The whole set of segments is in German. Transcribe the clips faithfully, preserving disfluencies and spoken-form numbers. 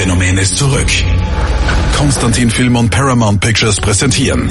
Phänomen ist zurück. Konstantin Film und Paramount Pictures präsentieren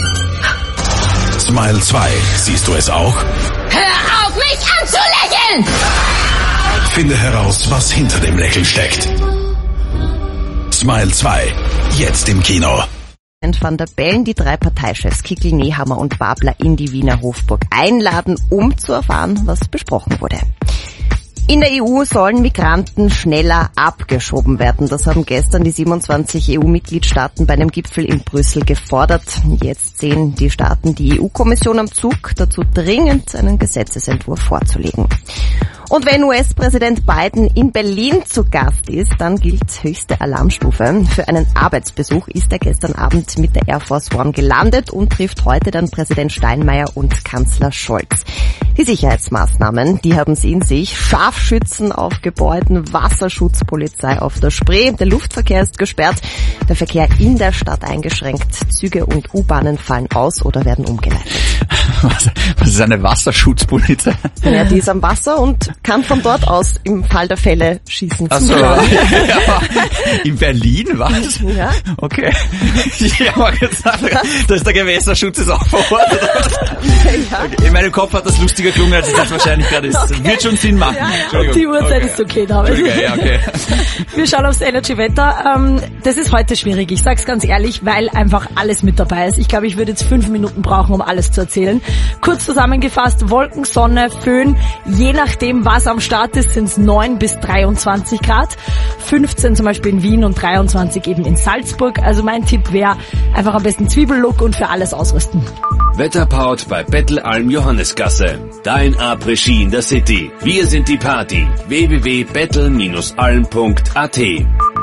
Smile zwei. Siehst du es auch? Hör auf, mich anzulächeln! Finde heraus, was hinter dem Lächeln steckt. Smile zwei. Jetzt im Kino. Van der Bellen die drei Parteichefs Kickl, Nehammer und Babler in die Wiener Hofburg einladen, um zu erfahren, was besprochen wurde. In der E U sollen Migranten schneller abgeschoben werden. Das haben gestern die siebenundzwanzig E U-Mitgliedstaaten bei einem Gipfel in Brüssel gefordert. Jetzt sehen die Staaten die E U-Kommission am Zug, dazu dringend einen Gesetzesentwurf vorzulegen. Und wenn U S-Präsident Biden in Berlin zu Gast ist, dann gilt höchste Alarmstufe. Für einen Arbeitsbesuch ist er gestern Abend mit der Air Force One gelandet und trifft heute dann Präsident Steinmeier und Kanzler Scholz. Die Sicherheitsmaßnahmen, die haben sie in sich. Scharfschützen auf Gebäuden, Wasserschutzpolizei auf der Spree. Der Luftverkehr ist gesperrt, der Verkehr in der Stadt eingeschränkt. Züge und U-Bahnen fallen aus oder werden umgeleitet. Was, was ist eine Wasserschutzpolizei? Ja, die ist am Wasser und kann von dort aus im Fall der Fälle schießen. Ach so, ja. In Berlin, was? Ja. Okay. Ich habe mal gesagt, dass der Gewässerschutz ist auch vor Ort. Ja. Okay. In meinem Kopf hat das lustiger gelungen, als es jetzt wahrscheinlich gerade ist. Okay. Wird schon Sinn machen. Ja, ja. Die Uhrzeit okay. ist okay, David. Okay, ja, okay. Wir schauen aufs Energy-Wetter. Ähm, das ist heute schwierig, ich sag's ganz ehrlich, weil einfach alles mit dabei ist. Ich glaube, ich würde jetzt fünf Minuten brauchen, um alles zu erzählen. Kurz zusammengefasst, Wolken, Sonne, Föhn, je nachdem, was am Start ist, sind es neun bis dreiundzwanzig Grad. fünfzehn zum Beispiel in Wien und dreiundzwanzig eben in Salzburg. Also mein Tipp wäre, einfach am besten Zwiebellook und für alles ausrüsten. Wetterpaut bei Bettelalm Johannesgasse. Dein Après-Ski in der City. Wir sind die Party. w w w punkt bettel Bindestrich alm punkt a t.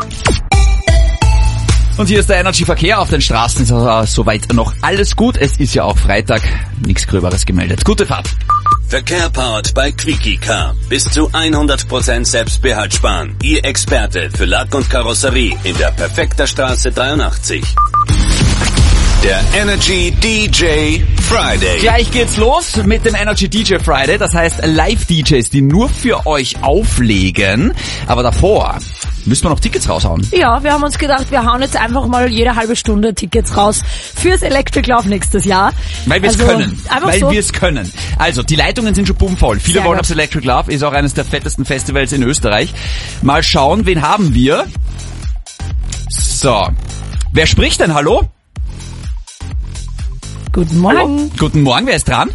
Und hier ist der Energy-Verkehr auf den Straßen. Ist also soweit noch alles gut. Es ist ja auch Freitag. Nichts Gröberes gemeldet. Gute Fahrt. Verkehr powered bei Quickie Car. Bis zu hundert Prozent Selbstbehalt sparen. Ihr Experte für Lack und Karosserie in der Perfekter Straße dreiundachtzig. Der Energy D J Friday. Gleich geht's los mit dem Energy D J Friday. Das heißt Live-D Js, die nur für euch auflegen. Aber davor müssen wir noch Tickets raushauen. Ja, wir haben uns gedacht, wir hauen jetzt einfach mal jede halbe Stunde Tickets raus fürs Electric Love nächstes Jahr. Weil wir es also, können. Einfach Weil so. wir es können. Also, die Leitungen sind schon bummvoll. Viele Sehr wollen gut. aufs Electric Love. Ist auch eines der fettesten Festivals in Österreich. Mal schauen, wen haben wir? So. Wer spricht denn? Hallo? Guten Morgen. Hallo? Guten Morgen, wer ist dran?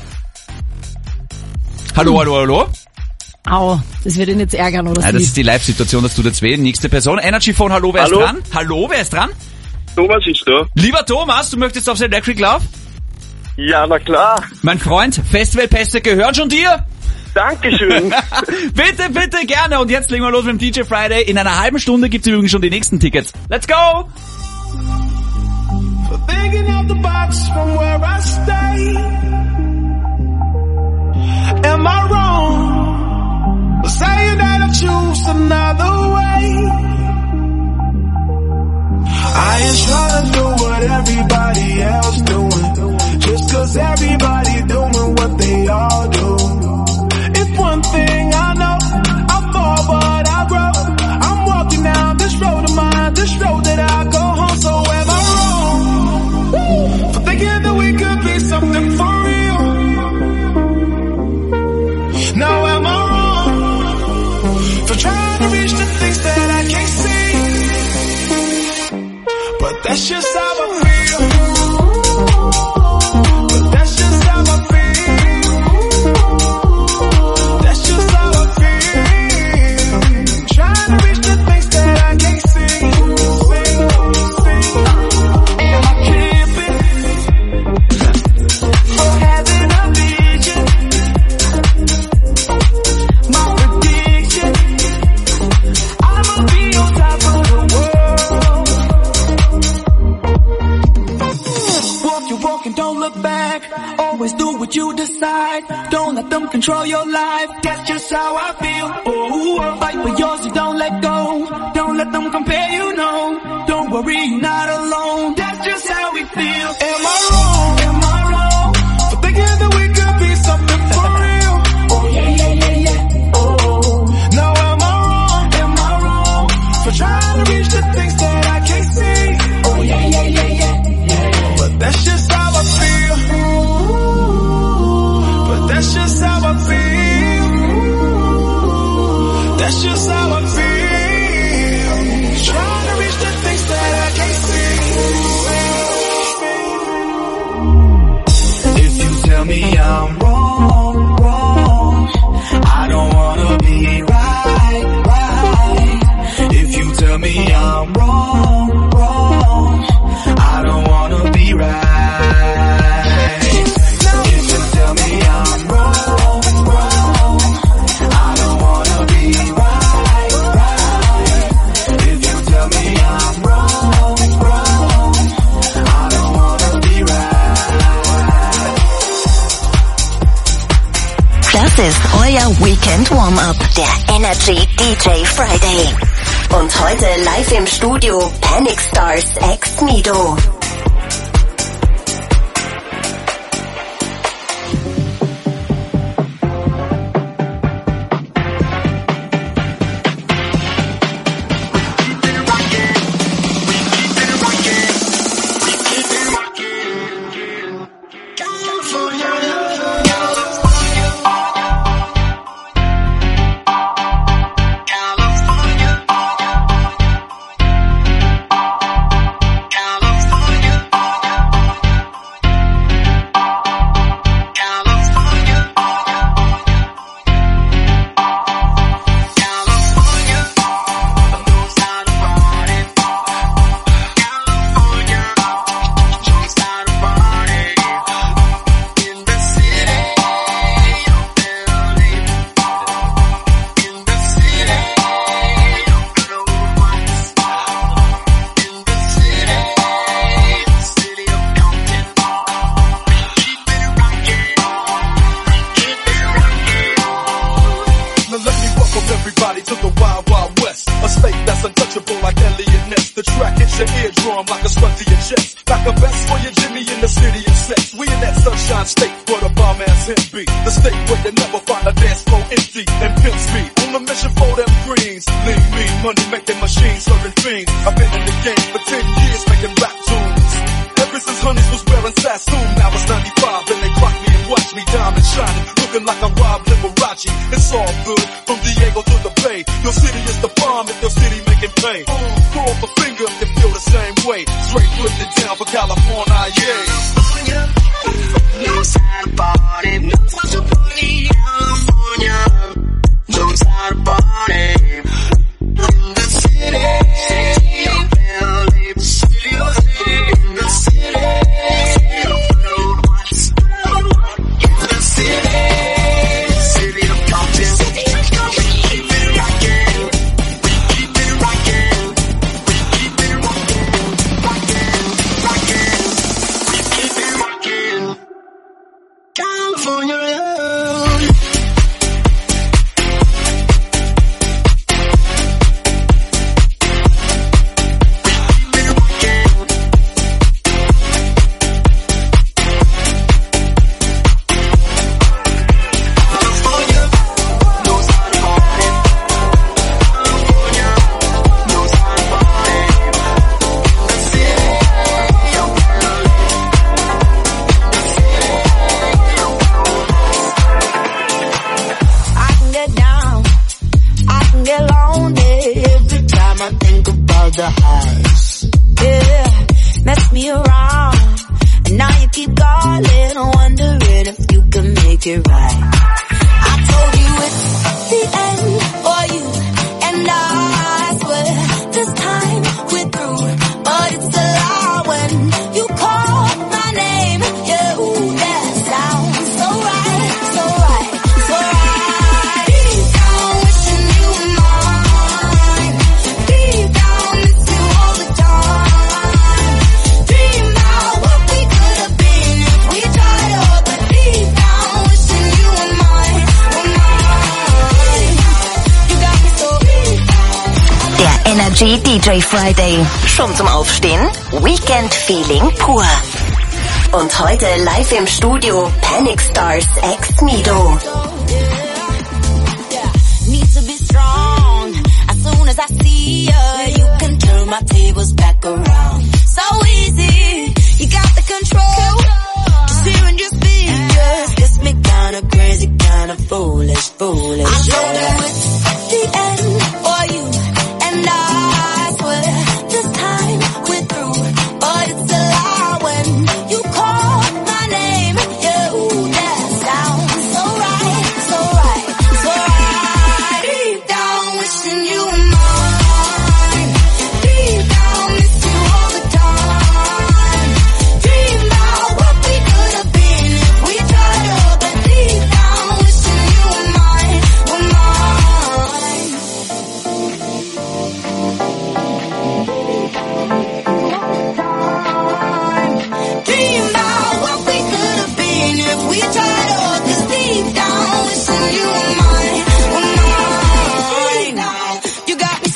Hallo, hallo, hallo? Au, das wird ihn jetzt ärgern, oder? Ja, das ist die Live-Situation, das tut jetzt weh. Nächste Person. Energy Phone, hallo, wer Hallo? ist dran? Hallo, wer ist dran? Thomas ist da. Lieber Thomas, du möchtest aufs Electric Love? Ja, na klar. Mein Freund, Festivalpässe gehören schon dir? Dankeschön. Bitte, bitte, gerne. Und jetzt legen wir los mit dem D J Friday. In einer halben Stunde gibt's übrigens schon die nächsten Tickets. Let's go! Thinking out the box from where I stay. Am I wrong? Saying that I choose another way. I ain't trying to do what everybody else doing. Just cause everybody doing what they all do. If one thing I know, I fall but I grow. I'm walking down this road of mine, this road that I go home. So am I wrong? For thinking that we could be something for real. Now am I wrong? For trying to reach the things that I can't see. But that's just how I feel. But that's just how I feel. That's just how I feel. Trying to reach the things that I can't see. Am I camping? Or having a vision? My prediction, I'ma be on top of the world. Walk your walk and don't look back. Always do what you decide. Don't let them control your life. That's just how I feel. Oh, fight for yours, you don't let go. Don't let them compare you, no. Don't worry, you're not alone. That's just how we feel. Am I wrong? Am I wrong? For thinking that we could be something for real. Oh yeah, yeah, yeah, yeah. Oh, now am I wrong? Am I wrong? For trying to Der Weekend Warm-Up, der Energy D J Friday. Und heute live im Studio Panic Stars Ex Mido. Energy D J Friday. Schon zum Aufstehen? Weekend Feeling pur. Und heute live im Studio Panic Stars Ex Mido. Need to be strong. As soon as I see you, you can turn my tables back around. So easy, you got the control. Just hearing your speakers gets me kinda crazy, kinda foolish, foolish. I know that it's the end for you. And I swear this time we're through, but it's a lie when you call my name. Yeah, ooh, that sounds so right,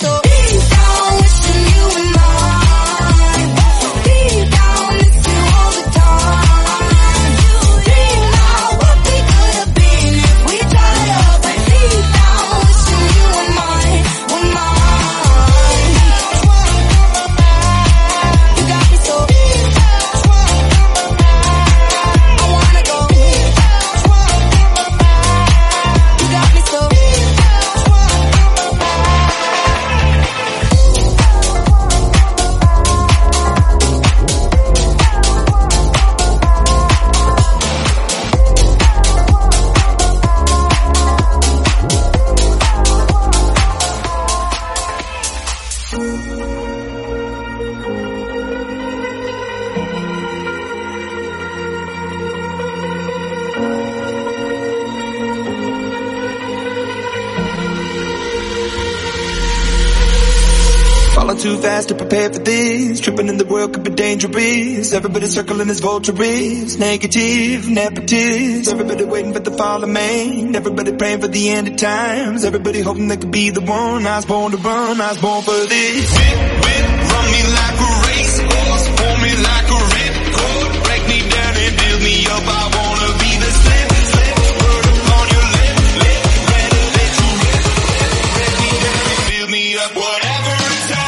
so deep down wishing you were mine. Deep down miss you all the time. Deep now what we could have been if we tried up. Deep down wishing you were mine, were mine. You got me so deep down. I wanna go. You got me so deep down. Falling too fast to prepare for this. Tripping in the world could be dangerous. Everybody circling as vultures. Negative, nepotist. Everybody waiting for the fall of man. Everybody praying for the end of times. Everybody hoping they could be the one. I was born to run, I was born for this. Whip, whip, run me like a racehorse. Pull me like a ripcord. Break me down and build me up. I wanna be the slip, slip. Word upon your lip, lip. Ready, let you rip, rip. Break me down and build me up. Whatever it takes.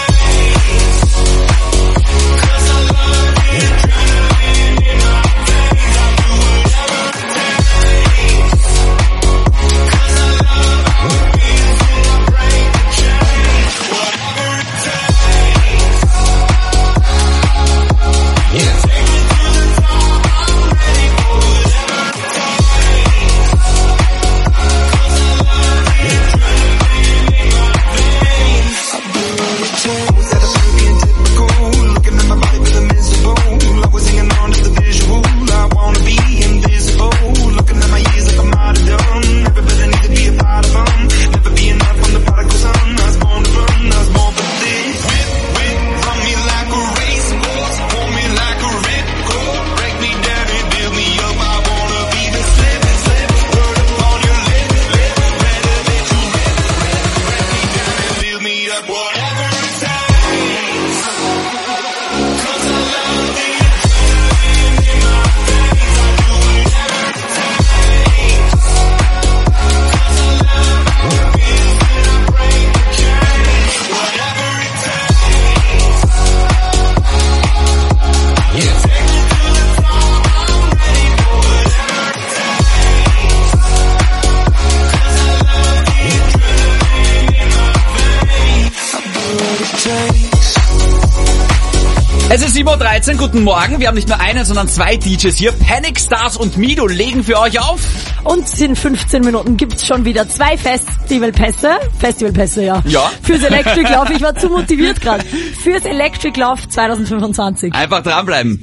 Es ist sieben Uhr dreizehn, guten Morgen. Wir haben nicht nur einen, sondern zwei D Js hier. Panic Stars und Mido legen für euch auf. Und in fünfzehn Minuten gibt's schon wieder zwei Festivalpässe. Festivalpässe, ja. Ja. Fürs Electric Love. Ich war zu motiviert gerade. Fürs Electric Love zwanzig fünfundzwanzig. Einfach dranbleiben.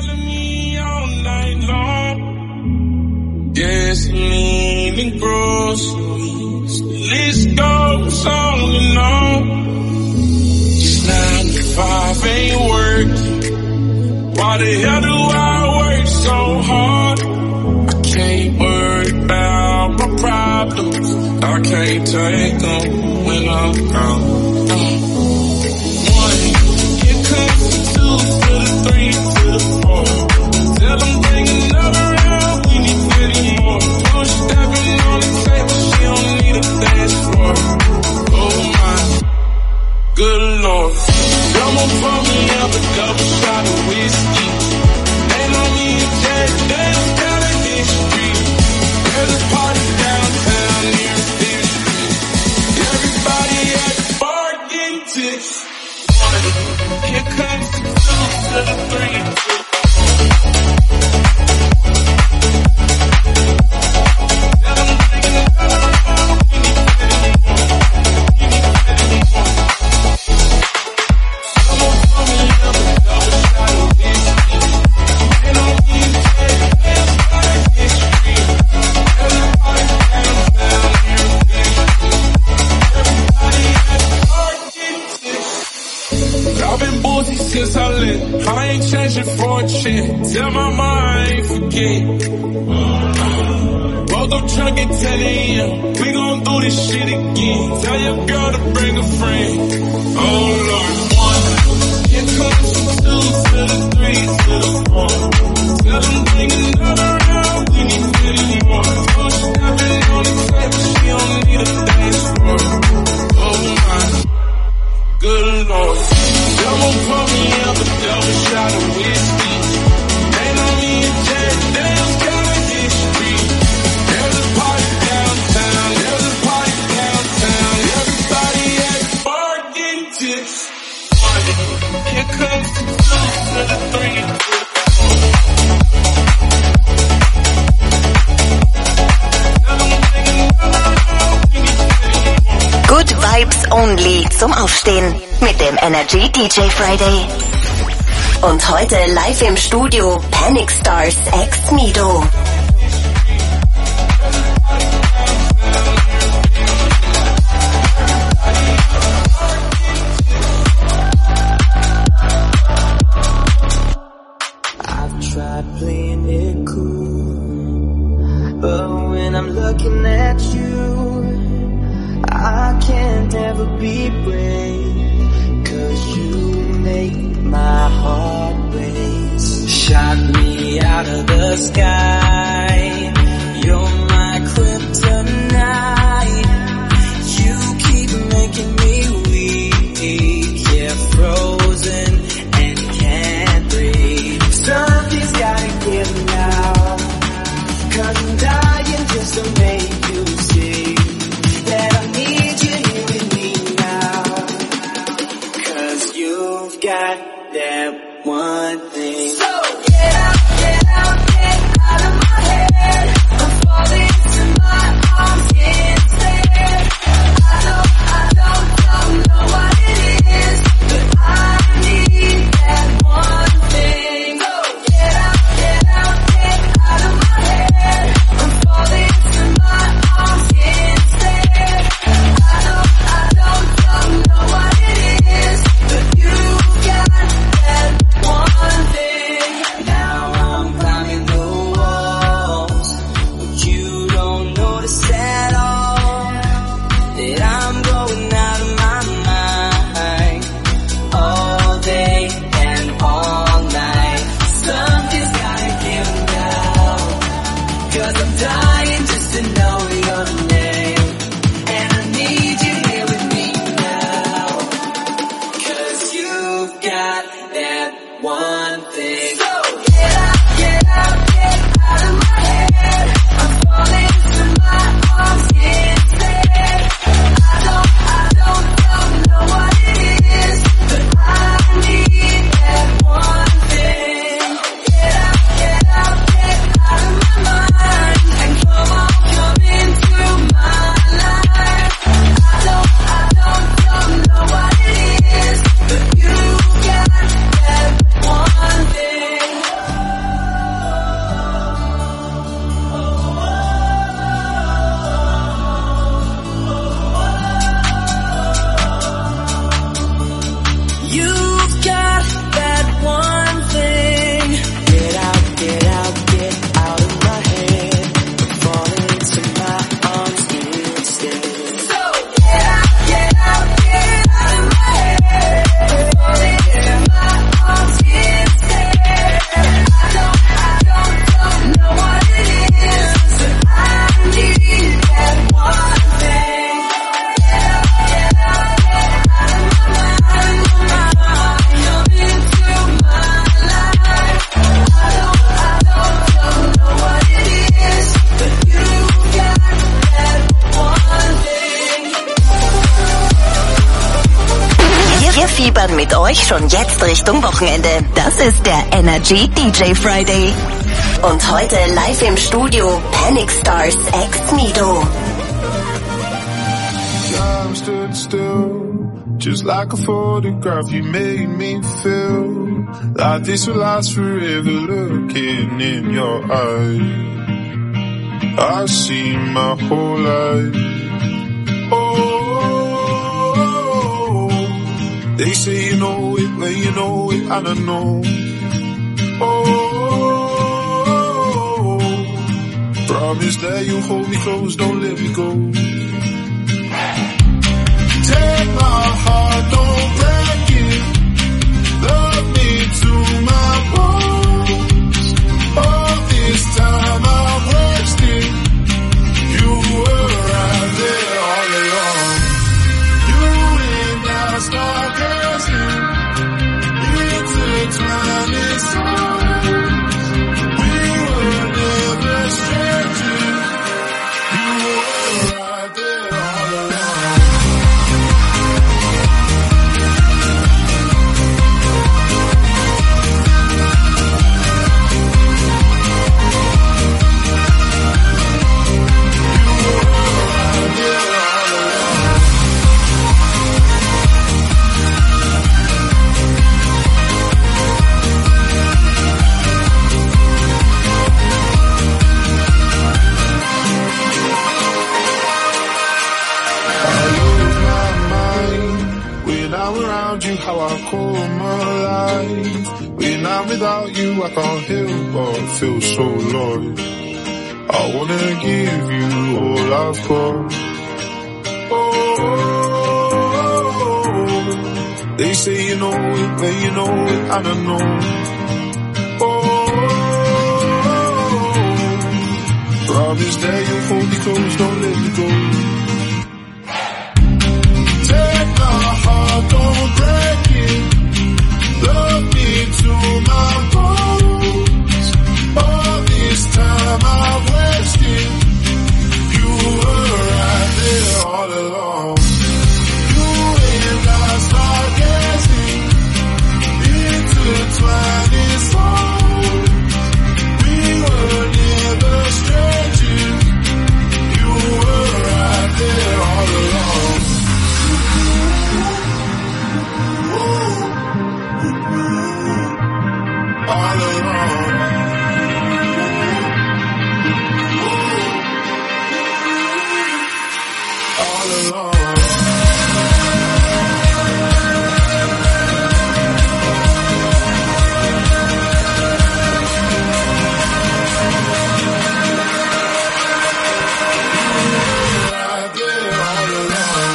Yes, meaning groceries. List goes on and on. Just nine to five ain't working. Why the hell do I work so hard? I can't worry about my problems. I can't take them when I'm gone. One, here comes the two to the three to the four. Tell them bring another round, we need plenty more. Push stepping on the table, she don't need a dance floor. Oh my, good lord. Someone pour me up a double shot of whiskey. They know me a jet, they don't got a history. There's a party downtown near Fifth Street. Everybody at the bar getting tips. One, here comes the two to the three to the since I left. I ain't changing for a check. Tell my mom I ain't forget. Woke up drunk at ten a.m. We gon' do this shit again. Tell your girl to bring a friend. Oh Lord. One, here comes the two to the three to the four. Tell them bring another round. We need fifty more. Oh, she stepping on the track, but she don't need a dance floor. Oh my, good Lord. Devil put me up, the devil shot of whiskey. Ain't on me and Jack Daniels got a history. There's a party downtown, there's a party downtown. Everybody at the bar getting tips. Here comes the two to the three to the Good Vibes Only zum Aufstehen mit dem Energy D J Friday. Und heute live im Studio Panic Stars Ex Mido. I've tried playing it cool, but when I'm looking at you, I can't ever be brave, 'cause you make my heart race. Shot me out of the sky, you're my kryptonite. You keep making me weak, yeah, frozen and can't breathe. Something's gotta give now, 'cause I'm dying just to make you see that I need you here with me now. 'Cause you've got that one thing. So get out, get out, get out of my head. I'm falling to my arms instead. I don't, I don't, don't know what it is, but I need that one thing. So get out, get out, get out of my head. I'm falling to my arms instead. I don't, I don't, don't know what it is, but you've got that one thing. Now I'm climbing the walls, but you don't notice at all that I'm going out of my mind all day and all night. Something's gotta give now, 'cause I'm dying just to know your name, and I need you here with me now, 'cause you've got that one thing. So get out, get out, get out of my head. I'm falling to my arms instead. I don't, I don't, don't know what it is, but I need that one thing. Get out, get out, get out of my mind, and come on, come into my life. I don't, I don't, don't know what it is, but you got that one thing. You've got that one thing. Get out, get out, get out of my head. Fall into my arms instead. So get out, get out, get out of my head. Fall into my arms instead. I don't, I don't, don't know what it is, but I need that one thing. Get out, get out, get out of my mind, my mind. Come into my life. I don't, I don't, don't know what it is, but you got that one thing. Wir, wir fiebern mit euch schon jetzt Richtung Wochenende. Das ist der Energy D J Friday. Und heute live im Studio Panic Stars Ex Mido. Time stood still, just like a photograph. You made me feel like this will last forever. Looking in your eyes, I see my whole life. Oh, They say you know it when you know it, I don't know. Oh, promise that you hold me close, don't let me go. Take my heart, don't break it. Love me to my bones. All this time I've wasted. You were right there all along. You and I start dancing. Intertwining songs. We were never strangers. You were right there all along. How I come alive. When I'm without you, I can't help but feel so lost. I wanna give you all I've got. Oh, they say you know it when you know it, I don't know. Oh, promise that you'll hold me close, don't let me go. Take my heart, don't break it. Love me to my bones. All this time I've wasted. You were right there all along. You and I start dancing. Intertwining songs. We were never strangers. You were right there all along. All along. All along. Right there, all along.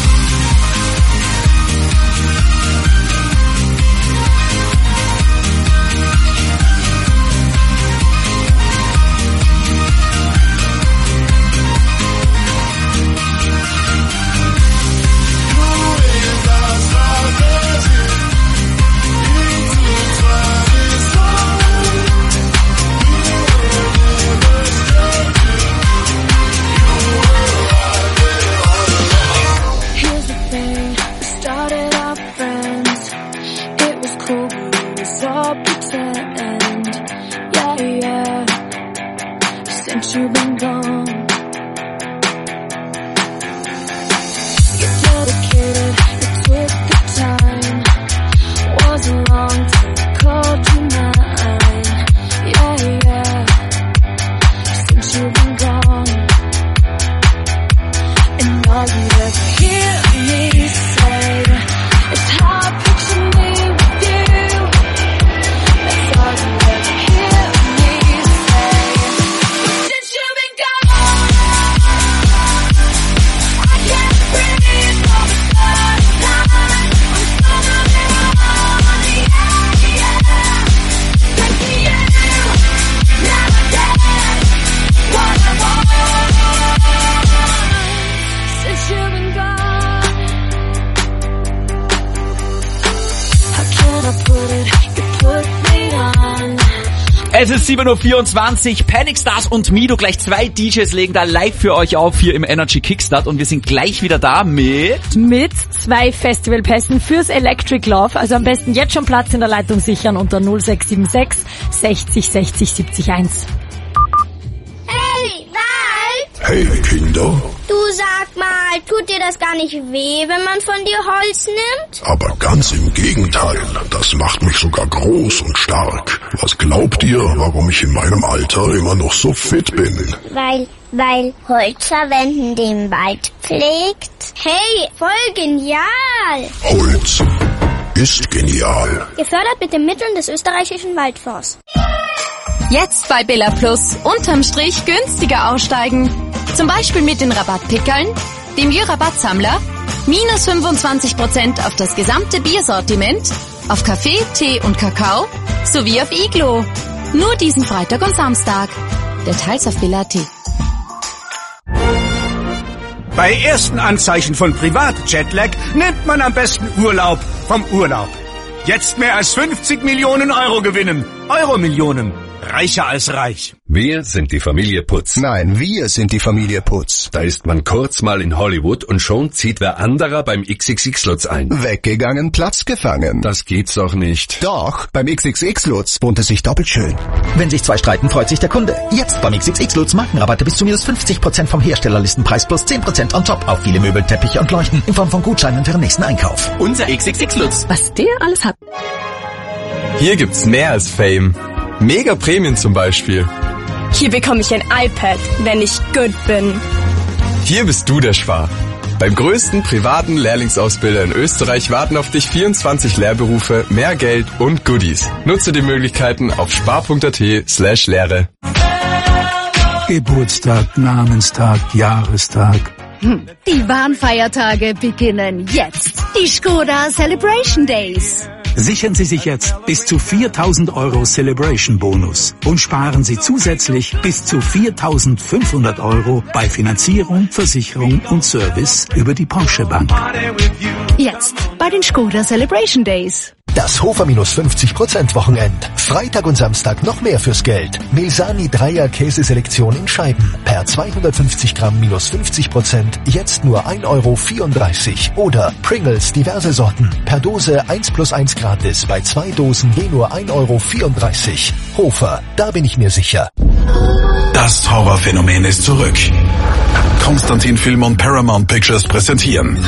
You've been gone. You dedicated, you took the time. Wasn't long till I called you mine. Yeah, yeah. Since you've been gone, and all you ever hear me say is how I picture me with you. That's all you ever hear me say. Since you've been gone, I can't breathe for the first time. I'm so on, yeah, yeah. Like you never did what I want. Since you've been gone, how can I put it? You put me on. Es ist sieben Uhr vierundzwanzig, Panic Stars und Mido, gleich zwei D Js legen da live für euch auf hier im Energy Kickstart und wir sind gleich wieder da mit... Mit zwei Festivalpässen fürs Electric Love. Also am besten jetzt schon Platz in der Leitung sichern unter null sechs sieben sechs sechzig sechzig siebzig eins. Hey, Wald! Hey Kinder, Du, sag mal, tut dir das gar nicht weh, wenn man von dir Holz nimmt? aber ganz im Gegenteil, das macht mich sogar groß und stark. Was glaubt ihr, warum ich in meinem Alter immer noch so fit bin? Weil, weil Holzverwenden den Wald pflegt? Hey, voll genial! Holz ist genial. Gefördert mit den Mitteln des österreichischen Waldfonds. Jetzt bei Billa Plus unterm Strich günstiger aussteigen. Zum Beispiel mit den Rabattpickeln, dem Jö-Rabattsammler, minus fünfundzwanzig Prozent auf das gesamte Biersortiment, auf Kaffee, Tee und Kakao sowie auf Iglo. Nur diesen Freitag und Samstag. Details auf Billa Punkt at. Bei ersten Anzeichen von Privat-Jetlag nimmt man am besten Urlaub vom Urlaub. Jetzt mehr als fünfzig Millionen Euro gewinnen. Euro-Millionen. Reicher als reich. Wir sind die Familie Putz. Nein, wir sind die Familie Putz. Da ist man kurz mal in Hollywood und schon zieht wer anderer beim X X X-Lutz ein. Weggegangen, Platz gefangen. Das gibt's doch nicht. Doch, beim X X X-Lutz wohnt es sich doppelt schön. Wenn sich zwei streiten, freut sich der Kunde. Jetzt beim X X X-Lutz Markenrabatte bis zu minus fünfzig Prozent vom Herstellerlistenpreis plus zehn Prozent on top auf viele Möbel, Teppiche und Leuchten in Form von Gutscheinen für den nächsten Einkauf. Unser X X X-Lutz. Was der alles hat. Hier gibt's mehr als Fame. Mega Prämien zum Beispiel. Hier bekomme ich ein iPad, wenn ich gut bin. Hier bist du der Spar. Beim größten privaten Lehrlingsausbilder in Österreich warten auf dich vierundzwanzig Lehrberufe, mehr Geld und Goodies. Nutze die Möglichkeiten auf spar punkt at slash Lehre. Geburtstag, Namenstag, Jahrestag. Hm. Die Warnfeiertage beginnen jetzt. Die Skoda Celebration Days. Sichern Sie sich jetzt bis zu viertausend Euro Celebration Bonus und sparen Sie zusätzlich bis zu viertausendfünfhundert Euro bei Finanzierung, Versicherung und Service über die Porsche Bank. Jetzt bei den Skoda Celebration Days. Das Hofer minus fünfzig Prozent Wochenend. Freitag und Samstag noch mehr fürs Geld. Milsani Dreier Käseselektion in Scheiben. Per zweihundertfünfzig Gramm minus fünfzig Prozent. Jetzt nur ein Euro vierunddreißig. Oder Pringles diverse Sorten. Per Dose eins plus eins gratis. Bei zwei Dosen je nur ein Euro vierunddreißig. Hofer, da bin ich mir sicher. Das Horrorphänomen ist zurück. Konstantin Film und Paramount Pictures präsentieren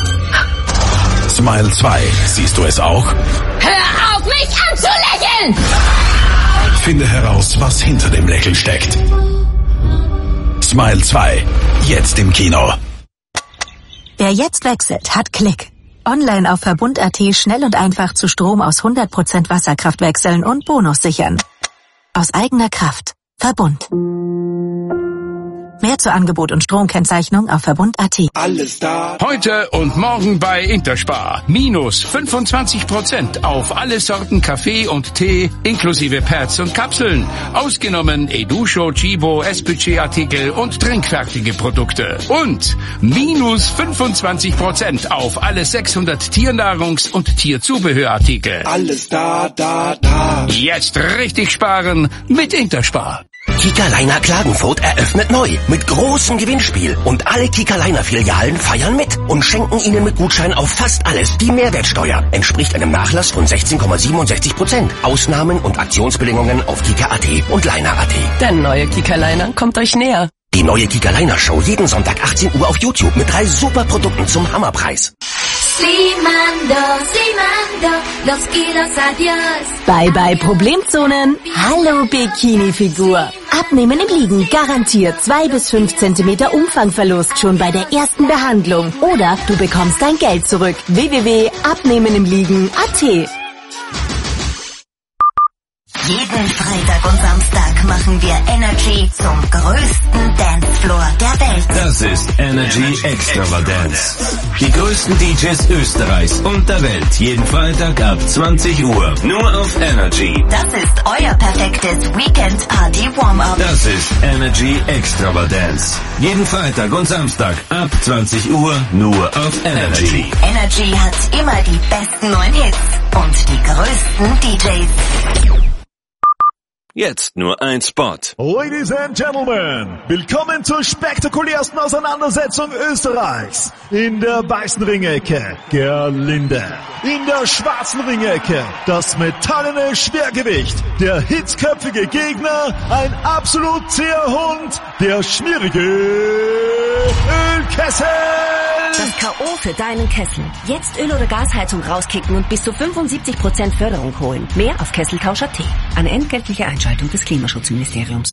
Smile zwei. Siehst du es auch? Hör auf, mich anzulächeln! Finde heraus, was hinter dem Lächeln steckt. Smile zwei. Jetzt im Kino. Wer jetzt wechselt, hat Klick. Online auf Verbund Punkt at schnell und einfach zu Strom aus hundert Prozent Wasserkraft wechseln und Bonus sichern. Aus eigener Kraft. Verbund. Mehr zu Angebot und Stromkennzeichnung auf Verbund Punkt at. Alles da. Heute und morgen bei Interspar. Minus fünfundzwanzig Prozent auf alle Sorten Kaffee und Tee, inklusive Pads und Kapseln. Ausgenommen Educho, Chibo, S-Budget-Artikel und trinkfertige Produkte. Und minus fünfundzwanzig Prozent auf alle sechshundert Tiernahrungs- und Tierzubehörartikel. Alles da, da, da. Jetzt richtig sparen mit Interspar. Kika-Liner Klagenfurt eröffnet neu mit großem Gewinnspiel und alle Kika-Liner-Filialen feiern mit und schenken Ihnen mit Gutschein auf fast alles die Mehrwertsteuer. Entspricht einem Nachlass von sechzehn Komma siebenundsechzig Prozent. Ausnahmen und Aktionsbedingungen auf Kika Punkt at und Liner Punkt at. Der neue Kika-Liner kommt euch näher. Die neue Kika-Liner-Show jeden Sonntag achtzehn Uhr auf YouTube mit drei super Produkten zum Hammerpreis. Slimando, Slimando, los kilos adios. Bye bye Problemzonen. Hallo Bikini-Figur. Abnehmen im Liegen garantiert zwei bis fünf Zentimeter Umfangverlust schon bei der ersten Behandlung. Oder du bekommst dein Geld zurück. w w w punkt abnehmen im liegen punkt at. Jeden Freitag und Samstag machen wir Energy zum größten Dancefloor der Welt. Das ist Energy Extravagance. Die größten D Js Österreichs und der Welt. Jeden Freitag ab zwanzig Uhr. Nur auf Energy. Das ist euer perfektes Weekend Party Warm-Up. Das ist Energy Extravagance. Jeden Freitag und Samstag ab zwanzig Uhr. Nur auf Energy. Energy hat immer die besten neuen Hits und die größten D Js. Jetzt nur ein Spot. Ladies and Gentlemen, willkommen zur spektakulärsten Auseinandersetzung Österreichs. In der weißen Ringecke, Gerlinde. In der schwarzen Ringecke, das metallene Schwergewicht. Der hitzköpfige Gegner, ein absolut zäher Hund, der schmierige Ölkessel. Das K O für deinen Kessel. Jetzt Öl- oder Gasheizung rauskicken und bis zu fünfundsiebzig Prozent Förderung holen. Mehr auf kesseltausch punkt at. Eine entgeltliche Einschaltung des Klimaschutzministeriums.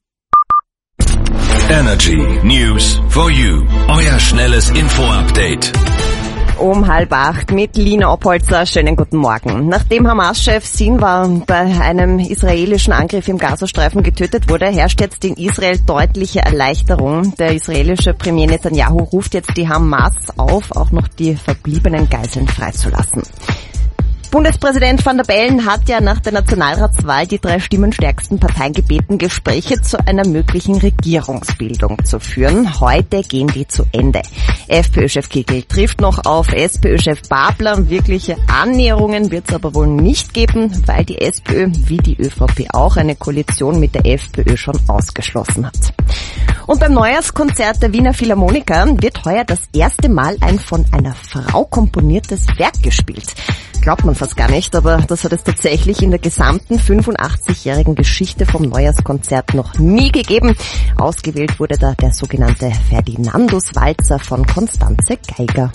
Energy News for You. Euer schnelles Info-Update. Um halb acht mit Lina Opolzer. Schönen guten Morgen. Nachdem Hamas-Chef Sinwar bei einem israelischen Angriff im Gazastreifen getötet wurde, herrscht jetzt in Israel deutliche Erleichterung. Der israelische Premier Netanyahu ruft jetzt die Hamas auf, auch noch die verbliebenen Geiseln freizulassen. Bundespräsident Van der Bellen hat ja nach der Nationalratswahl die drei stimmenstärksten Parteien gebeten, Gespräche zu einer möglichen Regierungsbildung zu führen. Heute gehen die zu Ende. FPÖ-Chef Kickl trifft noch auf SPÖ-Chef Babler. Wirkliche Annäherungen wird es aber wohl nicht geben, weil die SPÖ wie die ÖVP auch eine Koalition mit der FPÖ schon ausgeschlossen hat. Und beim Neujahrskonzert der Wiener Philharmoniker wird heuer das erste Mal ein von einer Frau komponiertes Werk gespielt. Glaubt man fast gar nicht, aber das hat es tatsächlich in der gesamten fünfundachtzigjährigen Geschichte vom Neujahrskonzert noch nie gegeben. Ausgewählt wurde da der sogenannte Ferdinandus-Walzer von Constanze Geiger.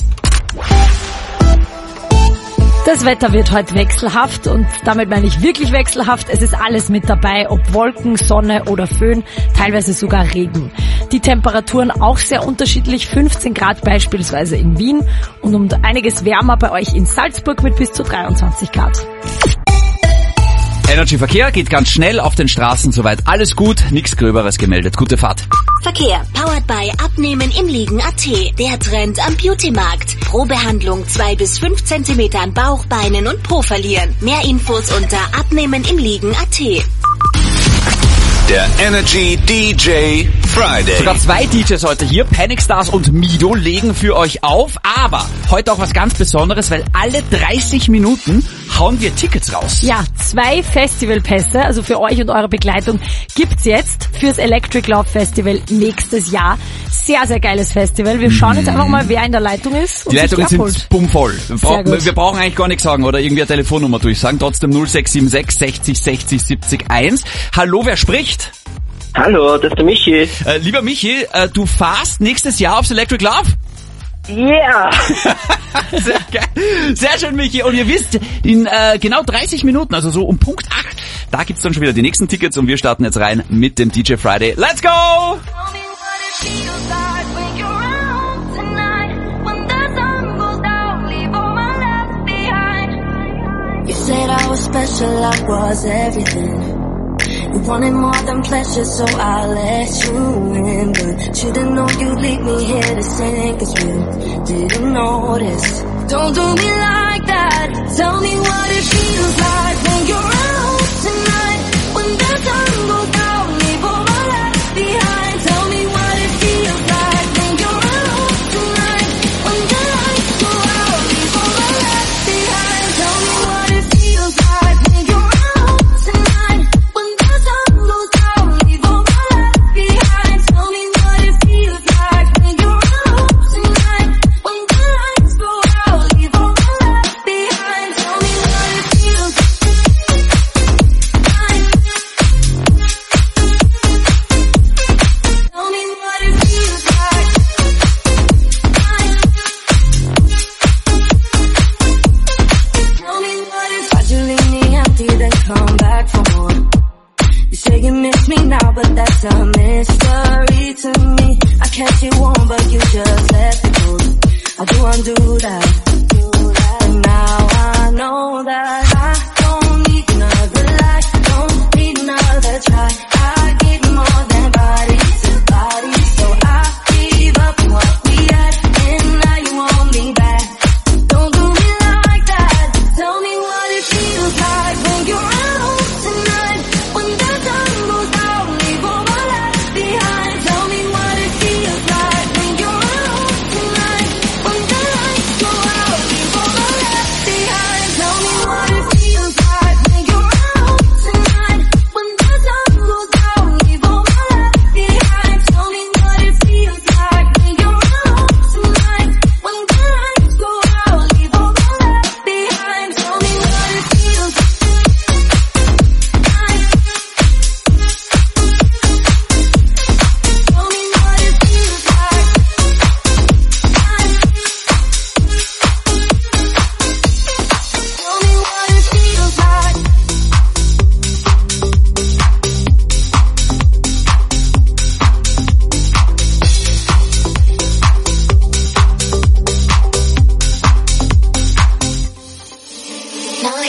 Das Wetter wird heute wechselhaft und damit meine ich wirklich wechselhaft. Es ist alles mit dabei, ob Wolken, Sonne oder Föhn, teilweise sogar Regen. Die Temperaturen auch sehr unterschiedlich, fünfzehn Grad beispielsweise in Wien und um einiges wärmer bei euch in Salzburg mit bis zu dreiundzwanzig Grad. Energy Verkehr geht ganz schnell auf den Straßen, soweit alles gut, nichts Gröberes gemeldet. Gute Fahrt. Verkehr, powered by Abnehmen im Liegen Punkt at, der Trend am Beauty-Markt. Pro Behandlung zwei bis fünf Zentimeter an Bauch, Beinen und Po verlieren. Mehr Infos unter Abnehmen im Liegen Punkt at. Der Energy D J Friday. Sogar zwei D Js heute hier, Panic Stars und Mido, legen für euch auf. Aber heute auch was ganz Besonderes, weil alle dreißig Minuten hauen wir Tickets raus. Ja, zwei Festivalpässe, also für euch und eure Begleitung, gibt's jetzt fürs Electric Love Festival nächstes Jahr. Sehr, sehr geiles Festival. Wir schauen jetzt einfach mal, wer in der Leitung ist. Und die Leitungen sind bummvoll. Wir, brauch, wir brauchen eigentlich gar nichts sagen oder irgendwie eine Telefonnummer durchsagen. Trotzdem null sechs sieben sechs sechzig sechzig siebzig eins. Hallo, wer spricht? Hallo, das ist der Michi. Äh, lieber Michi, äh, du fahrst nächstes Jahr aufs Electric Love? Yeah! Sehr geil. Sehr schön, Michi. Und ihr wisst, in äh, genau dreißig Minuten, also so um Punkt acht, da gibt's dann schon wieder die nächsten Tickets und wir starten jetzt rein mit dem D J Friday. Let's go! You said I was special, I was everything. You wanted more than pleasure, so I let you in. But you didn't know you'd leave me here to sink, 'cause you didn't notice. Don't do me like that. Tell me what it feels like when you're out tonight. When the sun goes down, leave all my life behind. Tell me what it feels like when you're out tonight. When the lights go out, leave all my life behind. Tell me what it feels like when you're out tonight. When the sun goes down, leave all my life behind. Tell me what it feels like when you're out tonight. When the lights go out, leave all my life behind. Tell me what it feels like. Tell me what it feels like. Tell me what it. Why'd you leave me empty, then come back for more? You say you miss me now, but that's a mystery to me. I kept you warm, but you just left it cold. How do I do that? And now I know that I don't need another lie, don't need another try. I give more than body to body, so I give up what we had, and now you want me back. Don't do me like that. Tell me what it feels like when you're out tonight. When the sun goes down, leave all my life behind. Tell me what it feels like when you're out tonight. When the lights go out.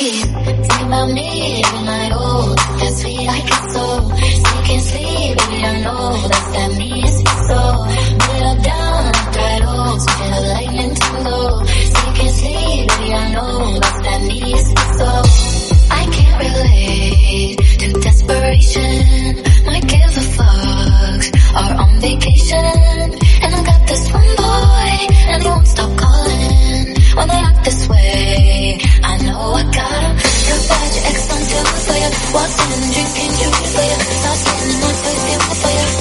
heat. Think about me every night, oh, that sweet like it's so. Still can't sleep, baby, I know that's that means it's so. Put up down, up right, oh, so feel the lightning to low. Still can't sleep, baby, I know that's that means it's so. I can't relate to desperation. Might give a fucks, are on vacation. And I got this one boy, and he won't stop calling. When they act this way, I know I got him. You're bad, your ex on two for you. Walks in and drinking juice for you. Start sitting my perfume for you.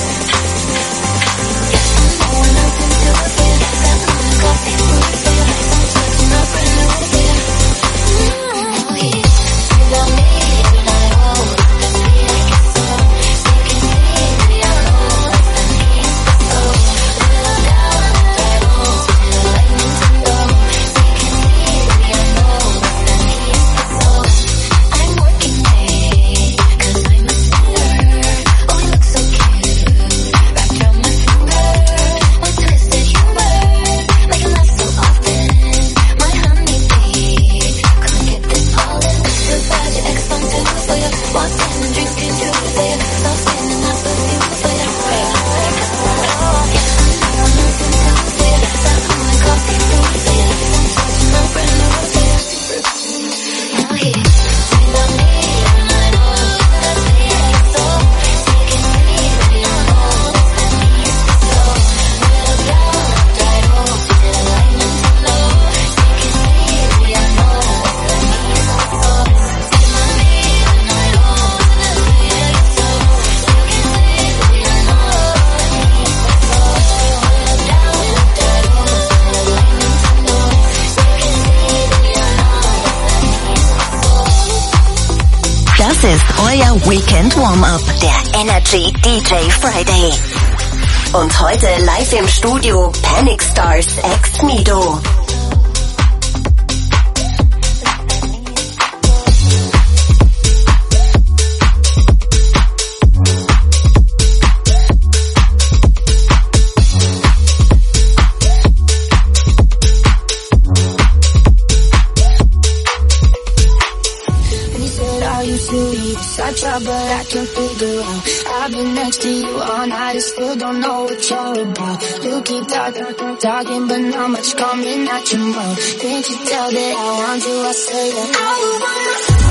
Yeah, I know when I can do it for you. Got my coffee food for you. I'm switching up brand new for you. Mm-hmm. He about me every night, oh, that sweet like it's so. Still can't sleep, baby, I know that's that means it's so. Little down, right, oh, so feel the lightning to low. Still can't sleep, baby, I know that's that means it's so. I'm working late, cause I'm a sinner. Oh, you look so cute, wrapped around my finger. With twisted humor, make it laugh so often. My honeybee, come and get this all in. You're bad, your ex on two for you. Walks in and drinking juice for you. Stop spinning that perfume for you. Yeah, I know I'm losing time for you. Got my coffee food for you. I'm switching up brand new for you. Now he about me every night, oh, that sweet like it's so. Still can't sleep, baby, I know that's that means it's so. Little down, up right, oh, so feel the lightning to low. Still can't sleep, baby, I know that's that means it's so. Say my name every night, oh, that sweet like it's so. Still can't sleep, baby, I know that means it's so. Little down, up right, oh, so feel the lightning to low. Still can't sleep, baby, I know that's that means it's so. Das ist euer Weekend Warm-Up, der Energy D J Friday. Und heute live im Studio Panic Stars Ex Mido. And he said, are you serious? I try, but I can't figure out. I've been next to you all night, I still don't know what you're about. You keep talking, talking, but not much coming at your mouth. Can't you tell that I want you? I say that I wanna.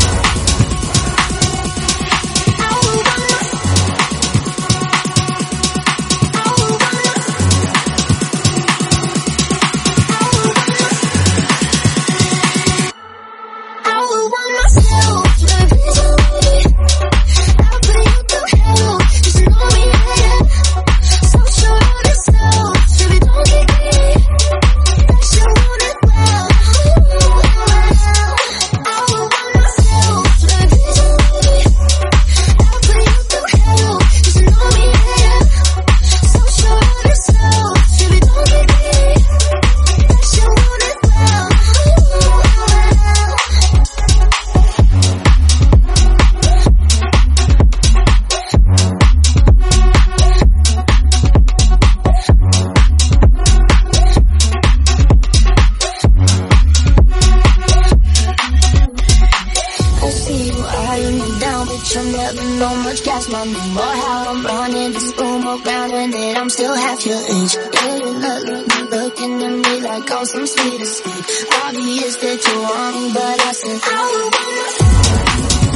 Some sweet escape. Obvious that you want me, but I said I wanna.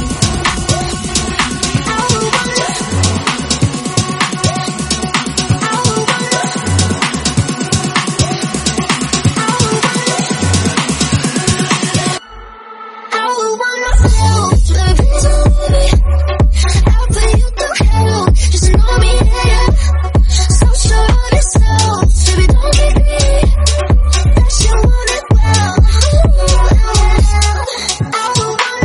I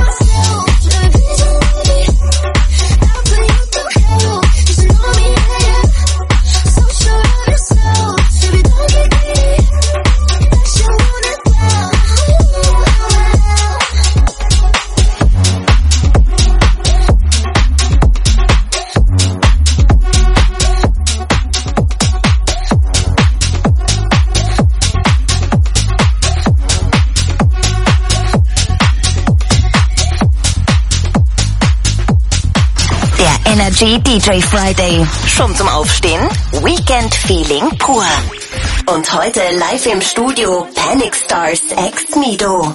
Energy D J Friday. Schon zum Aufstehen? Weekend Feeling pur. Und heute live im Studio Panic Stars ex Mido.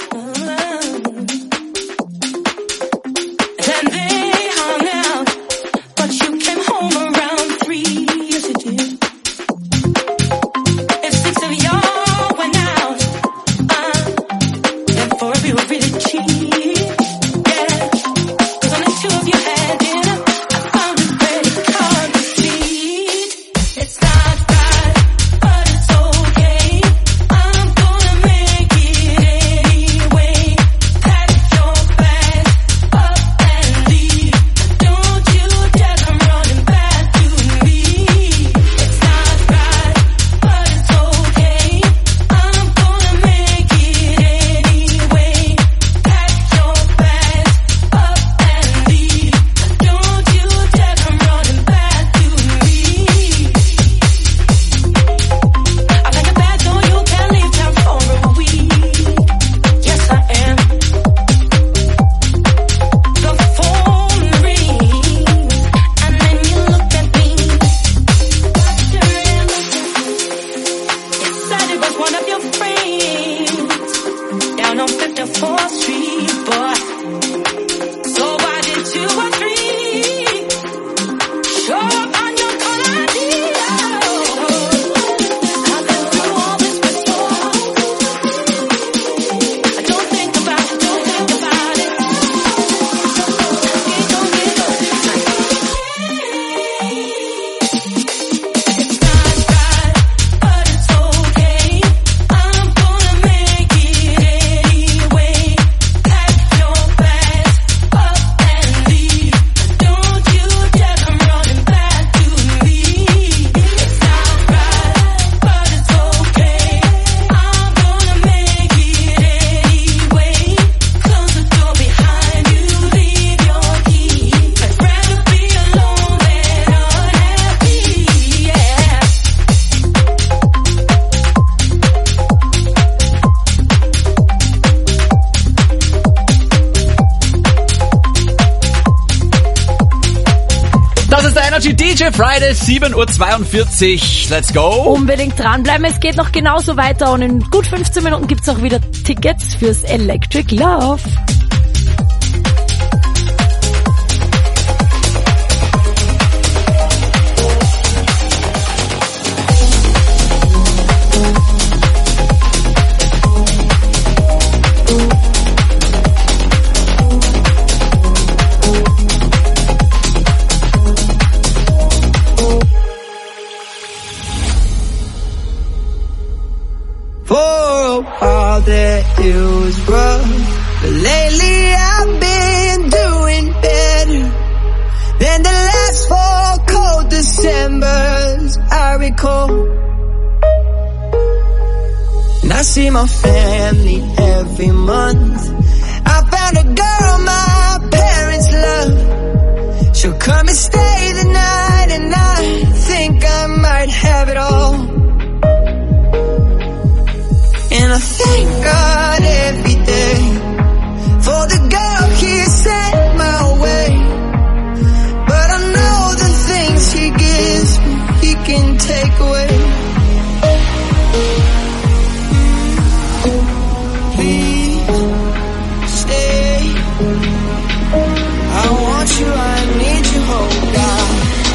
D J Friday, sieben Uhr zweiundvierzig. Let's go. Unbedingt dranbleiben. Es geht noch genauso weiter und in gut fünfzehn Minuten gibt's auch wieder Tickets fürs Electric Love. That it was rough, but lately I've been doing better than the last four cold Decembers I recall. And I see my family every month. I found a girl my parents love. She'll come and stay the night, and I think I might have it all. And I thank God every day for the girl He sent my way. But I know the things He gives me, He can take away. Please stay. I want you, I need you, oh God.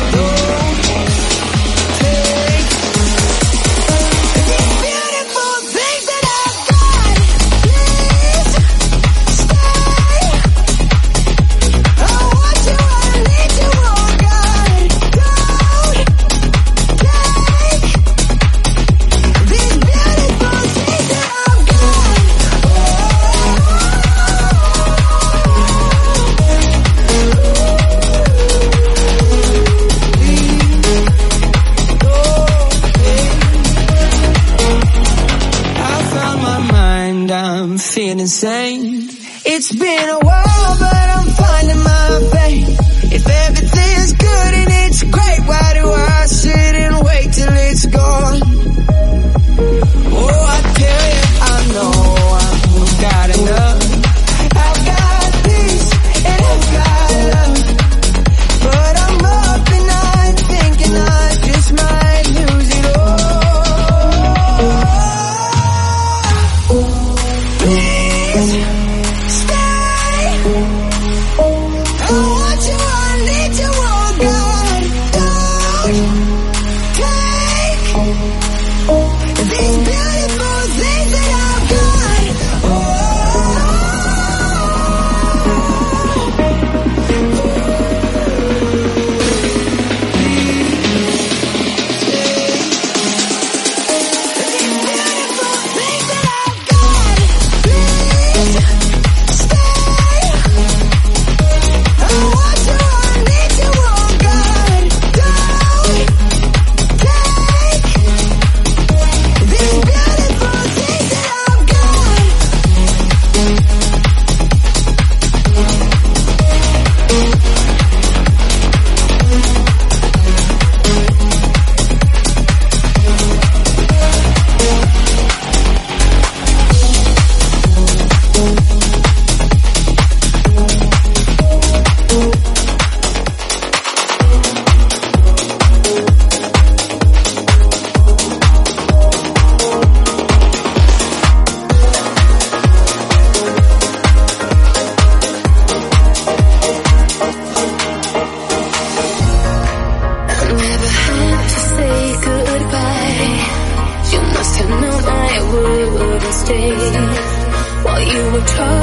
Insane. It's been a while, but I'm finding my faith. If everything's good and it's great, why do I sit and wait till it's gone? Oh, I tell you, I know I've got enough. I've got peace and I've got love, but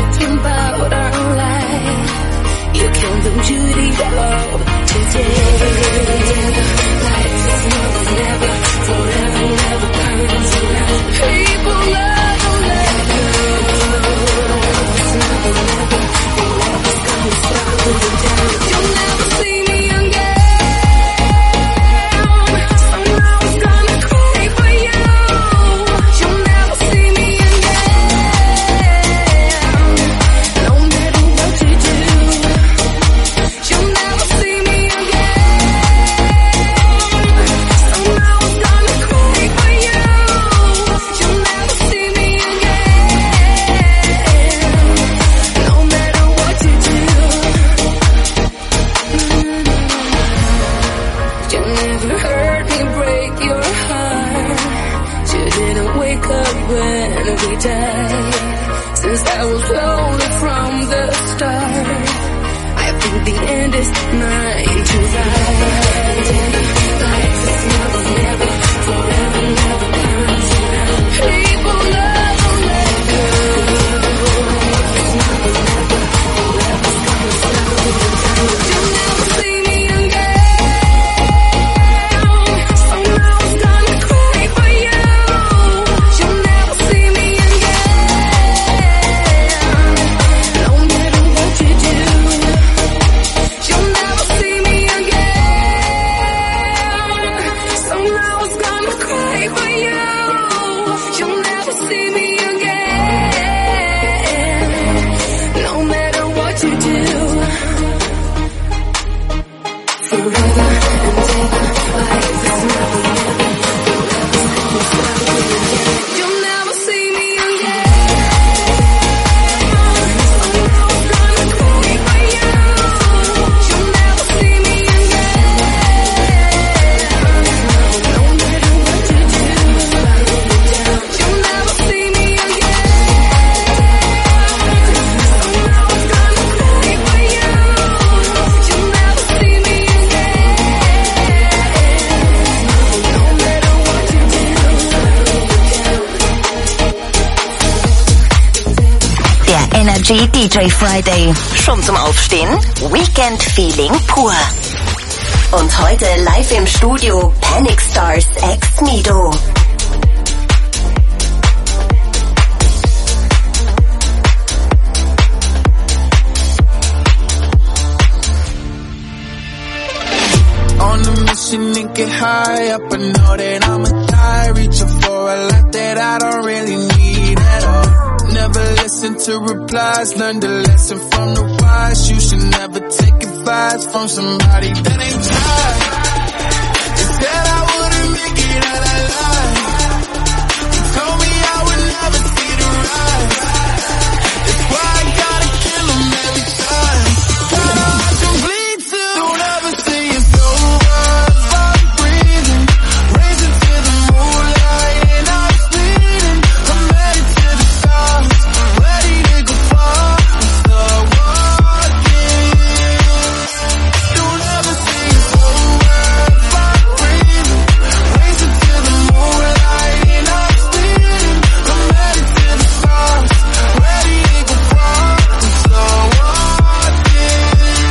talking about our life. You count the beauty of today. Life is never, never, forever, never comes around. People love and let go. It's never, never, forever's gonna stop and down. You'll never see me again. Somehow it's gonna cry for you. You'll never see me again. No matter what you do. You'll never see me again. Somehow it's gonna cry for you. You'll never see me again. No matter what you do. You never heard me break your heart. You didn't wake up when we died. Since I was lonely from the start, I think the end is nigh to ride. Life is never, never, forever, never comes around. People love and let go. It's never, never, forever's gonna stop and down. You'll never see me again. Somehow it's gonna cry for you. You'll never see me again. No matter what you do. You'll never see me again. Somehow it's gonna cry for you. You'll never see me again. No matter what you do. Forever and ever, life is never, never, forever's gonna stop and down. You'll never see me again. Somehow it's gonna cry for you. You'll never see me again. No matter what you do. You'll never see me again. Somehow it's gonna cry for you. You'll never see me Der Energy D J Friday. Schon zum Aufstehen? Weekend Feeling pur. Und heute live im Studio Panic Stars ex Nido. On a mission and get high up, I know that I'ma die. Reaching for a lot that I don't really need at all. Never listen to replies, learn the lesson from the wise. You should never take advice from somebody that ain't tried. They said I wouldn't make it out alive. They told me I would never see the rise. That's why I gotta kill them every time. Gotta watch them bleed too. Don't ever say it's over. Stop breathing. Racing to the moonlight and I'm speeding. I'm headed to the stars. Ready to go far. Start walking. Don't ever say it's over. Stop breathing. Racing to the moonlight and I'm speeding. I'm headed to the stars. Ready to go far. Start walking.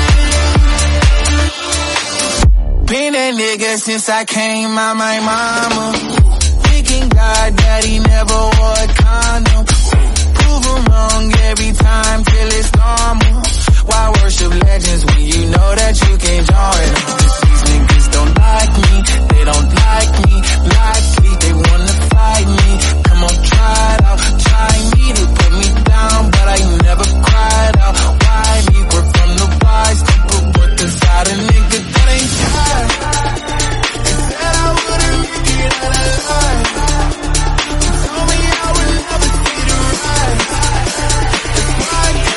Been that nigga since I came out my mama. Thinking God that he never wore a condom. Prove him wrong every time till it's normal. Why worship legends when you know that you can't join them? These niggas don't like me, they don't like me. Likely they wanna fight me. Come on, try it out. Try me to put me down, but I never cried out. Why me? We're from the wise people, but inside a nigga that ain't tried. They said I wouldn't make it out alive. They told me I would never see the rise. That's why I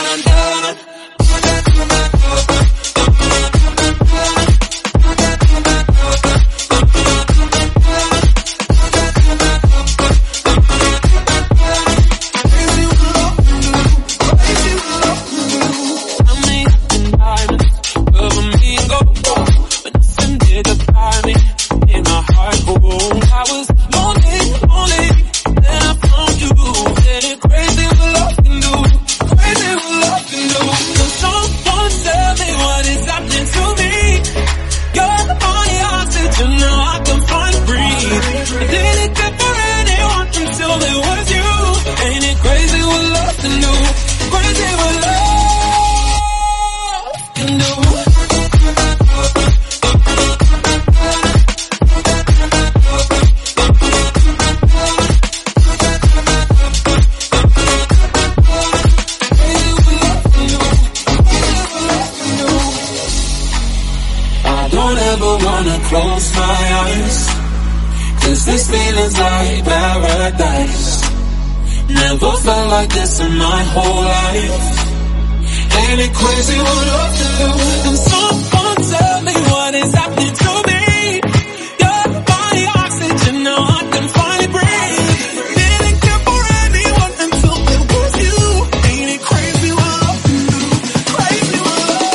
Close my eyes, 'cause this feeling's like paradise. Never felt like this in my whole life. Ain't it crazy what love can do? Can someone tell me what is happening to me? Your body oxygen, now I can finally breathe. Didn't care for anyone until it was you. Ain't it crazy what love can do? Crazy what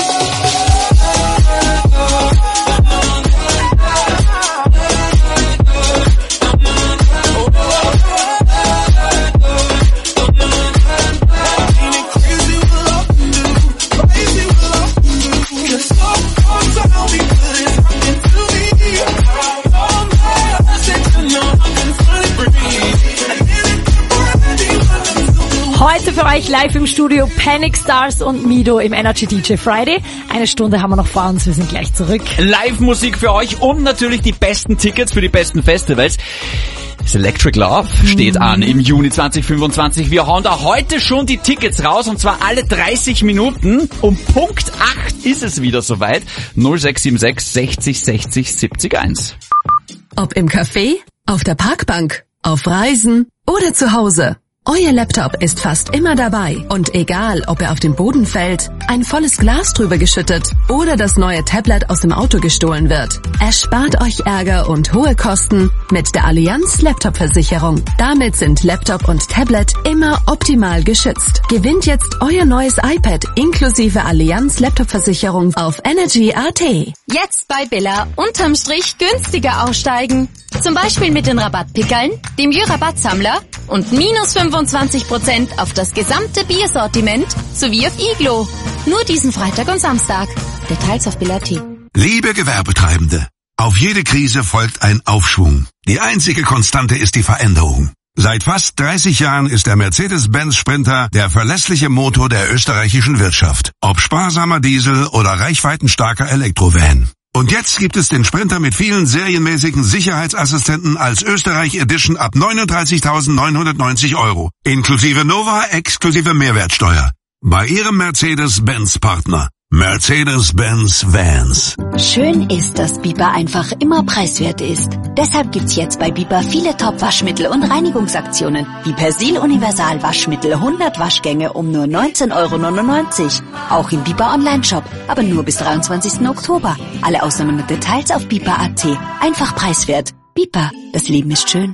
Heute für euch live im Studio Panic Stars und Mido im Energy D J Friday. Eine Stunde haben wir noch vor uns, wir sind gleich zurück. Live-Musik für euch und natürlich die besten Tickets für die besten Festivals. Das Electric Love steht an im Juni zwanzig fünfundzwanzig. Wir hauen da heute schon die Tickets raus und zwar alle dreißig Minuten. Um Punkt acht ist es wieder soweit. null sechs sieben sechs sechzig sechzig siebzig eins. Ob im Café, auf der Parkbank, auf Reisen oder zu Hause. Euer Laptop ist fast immer dabei und egal, ob er auf den Boden fällt, ein volles Glas drüber geschüttet oder das neue Tablet aus dem Auto gestohlen wird. Erspart euch Ärger und hohe Kosten mit der Allianz Laptop-Versicherung. Damit sind Laptop und Tablet immer optimal geschützt. Gewinnt jetzt euer neues iPad inklusive Allianz Laptop-Versicherung auf Energy Punkt A T. Jetzt bei Billa unterm Strich günstiger aussteigen. Zum Beispiel mit den Rabattpickeln, dem Jö-Rabattsammler und minus fünfundzwanzig Prozent auf das gesamte Biersortiment sowie auf Iglo. Nur diesen Freitag und Samstag. Details auf Billa Punkt A T. Liebe Gewerbetreibende, auf jede Krise folgt ein Aufschwung. Die einzige Konstante ist die Veränderung. Seit fast dreißig Jahren ist der Mercedes-Benz Sprinter der verlässliche Motor der österreichischen Wirtschaft. Ob sparsamer Diesel oder reichweitenstarker Elektrovan. Und jetzt gibt es den Sprinter mit vielen serienmäßigen Sicherheitsassistenten als Österreich Edition ab neununddreißigtausendneunhundertneunzig Euro. Inklusive Nova, exklusive Mehrwertsteuer. Bei Ihrem Mercedes-Benz-Partner. Mercedes-Benz Vans. Schön ist, dass Biber einfach immer preiswert ist. Deshalb gibt's jetzt bei Biber viele Top-Waschmittel und Reinigungsaktionen, wie Persil Universal Waschmittel hundert Waschgänge um nur neunzehn Euro neunundneunzig. Auch im Biber Online-Shop, aber nur bis dreiundzwanzigsten Oktober. Alle Ausnahmen und Details auf Biber Punkt A T. Einfach preiswert. Biber, das Leben ist schön.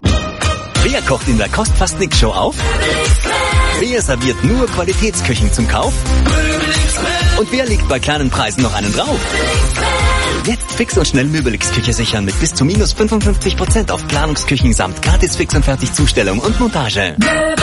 Wer kocht in der Kost-Fast-Nix-Show auf? Wer serviert nur Qualitätsküchen zum Kauf? Und wer legt bei kleinen Preisen noch einen drauf? Jetzt fix und schnell Möbelix-Küche sichern mit bis zu minus fünfundfünfzig Prozent auf Planungsküchen samt gratis Fix- und Fertigzustellung und Montage.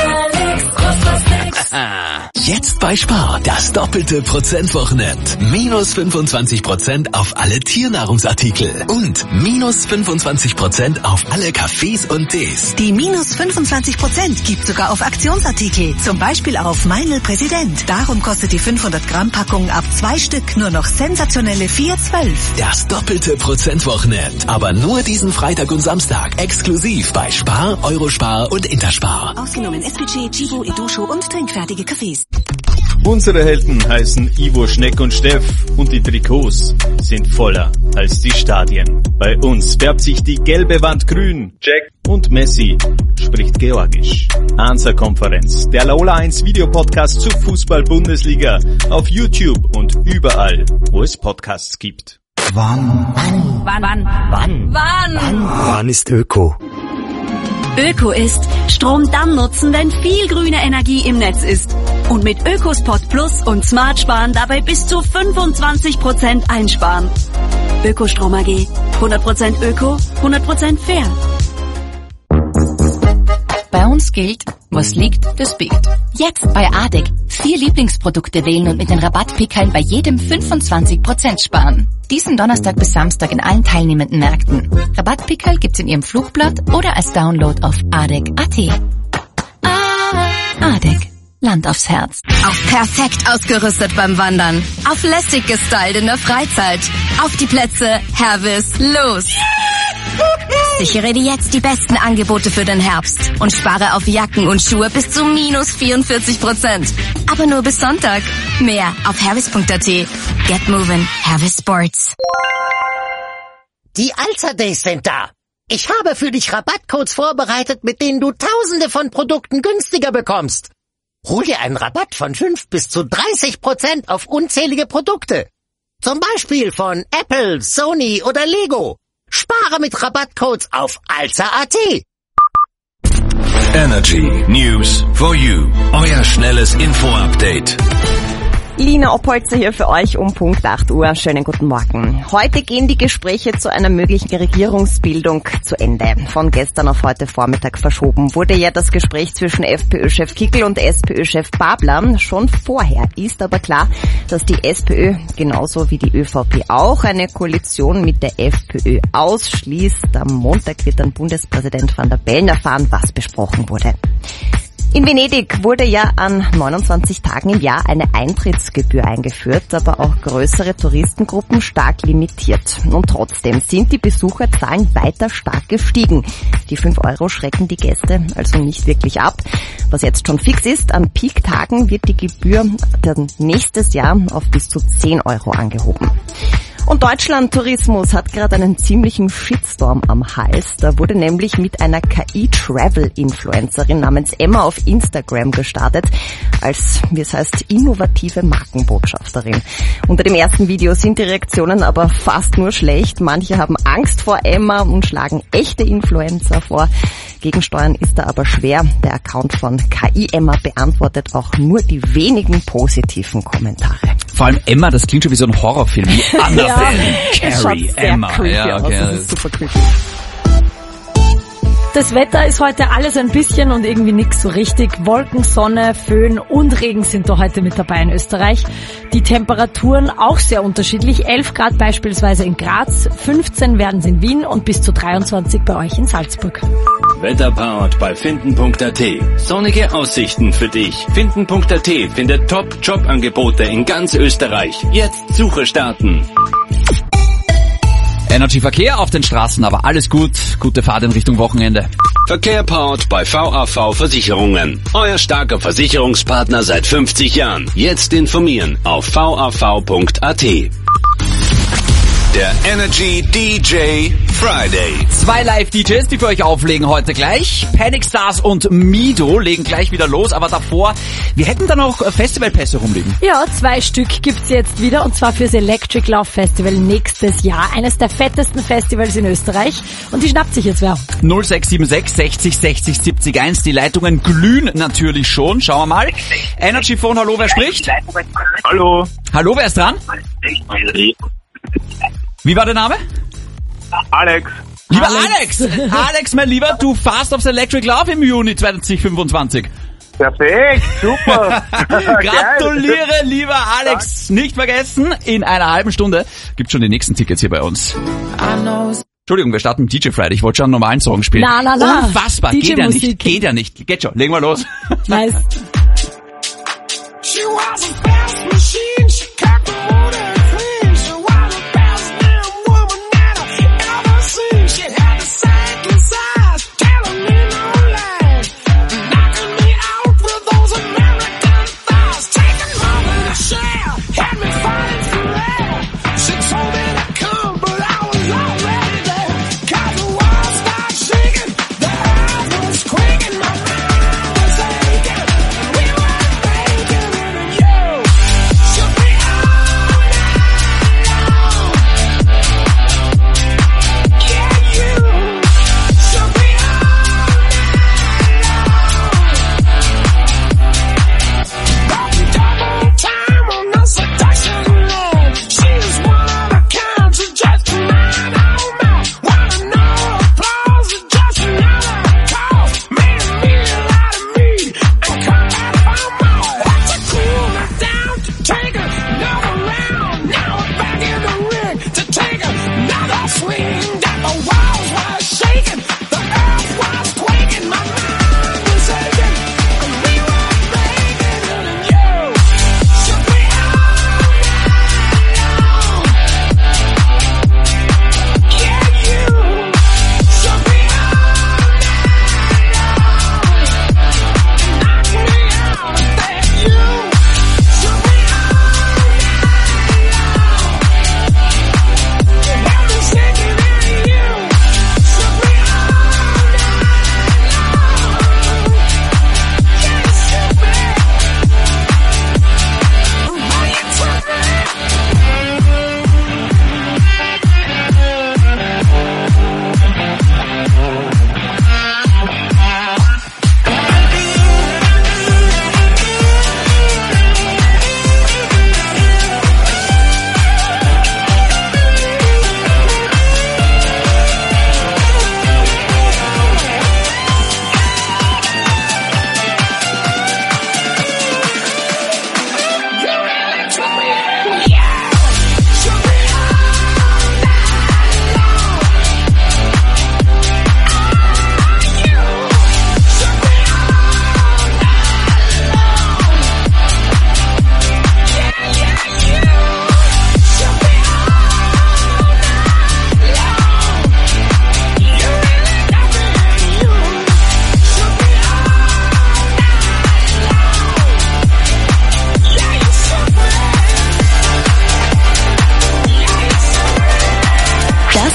Jetzt bei Spar das doppelte Prozentwochenend. Minus fünfundzwanzig Prozent auf alle Tiernahrungsartikel und minus fünfundzwanzig Prozent auf alle Kaffees und Tees. Die minus fünfundzwanzig Prozent gibt sogar auf Aktionsartikel, zum Beispiel auf Meinl Präsident. Darum kostet die fünfhundert Gramm Packung ab zwei Stück nur noch sensationelle vier zwölf. Das doppelte Prozentwochenend, aber nur diesen Freitag und Samstag exklusiv bei Spar, Eurospar und Interspar. Ausgenommen S P G, Chibo, Edusho und trinkfertige Kaffees. Unsere Helden heißen Ivo, Schneck und Steff und die Trikots sind voller als die Stadien. Bei uns färbt sich die gelbe Wand grün. Jack und Messi spricht Georgisch. Hansa-Konferenz, der Laola eins Videopodcast zur Fußball-Bundesliga auf YouTube und überall, wo es Podcasts gibt. Wann? Wann? Wann? Wann? Wann? Wann ist Öko? Öko ist Strom dann nutzen, wenn viel grüne Energie im Netz ist. Und mit Ökospot Plus und Smart Sparen dabei bis zu fünfundzwanzig Prozent einsparen. Ökostrom A G. hundert Prozent Öko, hundert Prozent fair. Bei uns gilt, was liegt, das biegt. Jetzt bei A D E C. Vier Lieblingsprodukte wählen und mit den Rabattpickeln bei jedem fünfundzwanzig Prozent sparen. Diesen Donnerstag bis Samstag in allen teilnehmenden Märkten. Rabattpickel gibt's in Ihrem Flugblatt oder als Download auf A D E C Punkt A T. A D E C. Land aufs Herz. Auf perfekt ausgerüstet beim Wandern. Auf lässig gestylt in der Freizeit. Auf die Plätze, Hervis, los! Sichere dir jetzt die besten Angebote für den Herbst und spare auf Jacken und Schuhe bis zu minus vierundvierzig Prozent. Aber nur bis Sonntag. Mehr auf hervis Punkt A T. Get moving, Hervis Sports. Die Alza Days sind da. Ich habe für dich Rabattcodes vorbereitet, mit denen du Tausende von Produkten günstiger bekommst. Hol dir einen Rabatt von fünf bis zu dreißig Prozent auf unzählige Produkte. Zum Beispiel von Apple, Sony oder Lego. Spare mit Rabattcodes auf alza Punkt A T. Energy News for You. Euer schnelles Info-Update. Lina Oppolzer hier für euch um Punkt acht Uhr. Schönen guten Morgen. Heute gehen die Gespräche zu einer möglichen Regierungsbildung zu Ende. Von gestern auf heute Vormittag verschoben wurde ja das Gespräch zwischen FPÖ-Chef Kickl und SPÖ-Chef Babler. Schon vorher ist aber klar, dass die SPÖ genauso wie die ÖVP auch eine Koalition mit der FPÖ ausschließt. Am Montag wird dann Bundespräsident Van der Bellen erfahren, was besprochen wurde. In Venedig wurde ja an neunundzwanzig Tagen im Jahr eine Eintrittsgebühr eingeführt, aber auch größere Touristengruppen stark limitiert. Und trotzdem sind die Besucherzahlen weiter stark gestiegen. Die fünf Euro schrecken die Gäste also nicht wirklich ab. Was jetzt schon fix ist, an Peak-Tagen wird die Gebühr dann nächstes Jahr auf bis zu zehn Euro angehoben. Und Deutschland-Tourismus hat gerade einen ziemlichen Shitstorm am Hals. Da wurde nämlich mit einer K I-Travel-Influencerin namens Emma auf Instagram gestartet, als, wie es heißt, innovative Markenbotschafterin. Unter dem ersten Video sind die Reaktionen aber fast nur schlecht. Manche haben Angst vor Emma und schlagen echte Influencer vor. Gegensteuern ist da aber schwer. Der Account von K I-Emma beantwortet auch nur die wenigen positiven Kommentare. Vor allem Emma, das klingt schon wie so ein Horrorfilm. Wie Annabelle, ja, Carrie, Emma. Ja, okay. Das ist super creepy. Das Wetter ist heute alles ein bisschen und irgendwie nix so richtig. Wolken, Sonne, Föhn und Regen sind da heute mit dabei in Österreich. Die Temperaturen auch sehr unterschiedlich. elf Grad beispielsweise in Graz, fünfzehn werden es in Wien und bis zu dreiundzwanzig bei euch in Salzburg. Wetterpowered bei finden Punkt A T. Sonnige Aussichten für dich. finden Punkt A T findet Top-Jobangebote in ganz Österreich. Jetzt Suche starten. Energy-Verkehr auf den Straßen, aber alles gut. Gute Fahrt in Richtung Wochenende. Verkehr powered bei V A V Versicherungen. Euer starker Versicherungspartner seit fünfzig Jahren. Jetzt informieren auf v a v Punkt a t. Der Energy D J Friday. Zwei Live-D Js, die für euch auflegen heute gleich. Panic Stars und Mido legen gleich wieder los, aber davor, wir hätten da noch Festivalpässe rumliegen. Ja, zwei Stück gibt's jetzt wieder und zwar fürs Electric Love Festival nächstes Jahr. Eines der fettesten Festivals in Österreich und die schnappt sich jetzt wer. null sechs sieben sechs sechzig sechzig siebzig eins, die Leitungen glühen natürlich schon. Schauen wir mal. Energy Phone, hallo, wer spricht? Hallo. Hallo, wer ist dran? Wie war der Name? Alex. Lieber Alex! Alex, Alex, mein Lieber, du fährst aufs Electric Love im Juni zwanzig fünfundzwanzig. Perfekt, super. Gratuliere, lieber Alex. Danke. Nicht vergessen, in einer halben Stunde gibt's schon die nächsten Tickets hier bei uns. Entschuldigung, wir starten mit D J Friday. Ich wollte schon einen normalen Song spielen. Na, na, na. Unfassbar, geht ja nicht, geht ja nicht. Geht schon, legen wir los. Nice. She was a fast machine, she cocked the water clean. She was the best damn woman that I've ever seen. She had the sightless eyes, telling me no lies, knocking me out with those American thighs, taking my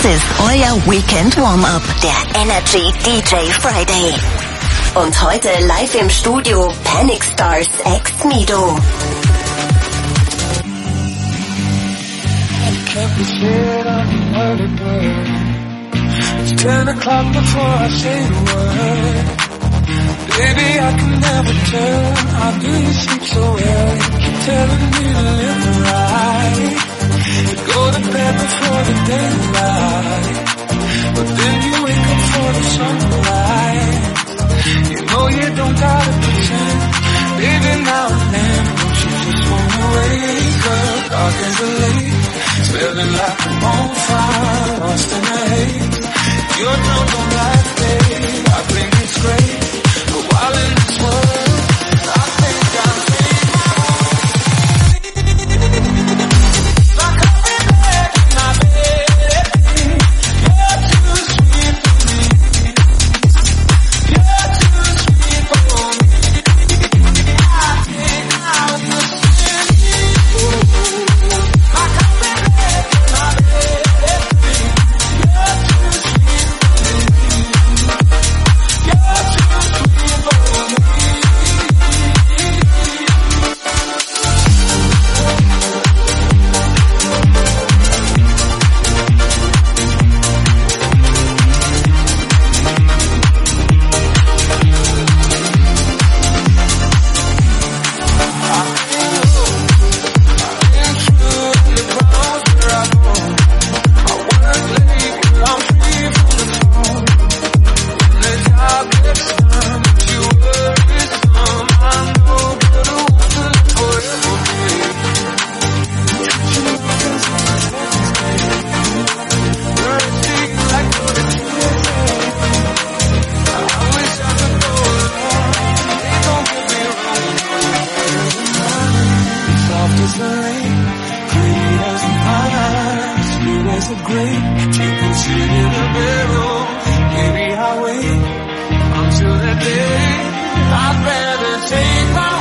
ist euer Weekend Warm-Up, der Energy D J Friday. Und heute live im Studio Panic Stars ex Mido. It's ten o'clock before I say the word. Baby, I can never tell. How do you sleep so well? You keep telling me to live right, to go to bed before the daylight, but then you wake up for the sunrise. You know you don't gotta pretend. Baby, now and then, don't you just wanna wake up? Dark as the lake, smelling like a bonfire, lost in the haze. You're drunk on black day, I think it's great, but while in this world, I think I'll take my like I've been back in my bed. You're too sweet for me. You're too sweet for me. I think I'll just send you like I've been back in my bed. You're too sweet for me. You're too sweet for me. Soft as the rain, pretty as the pine, sweet as the grape. You can sit in the middle, maybe I'll wait until that day. I'd rather take my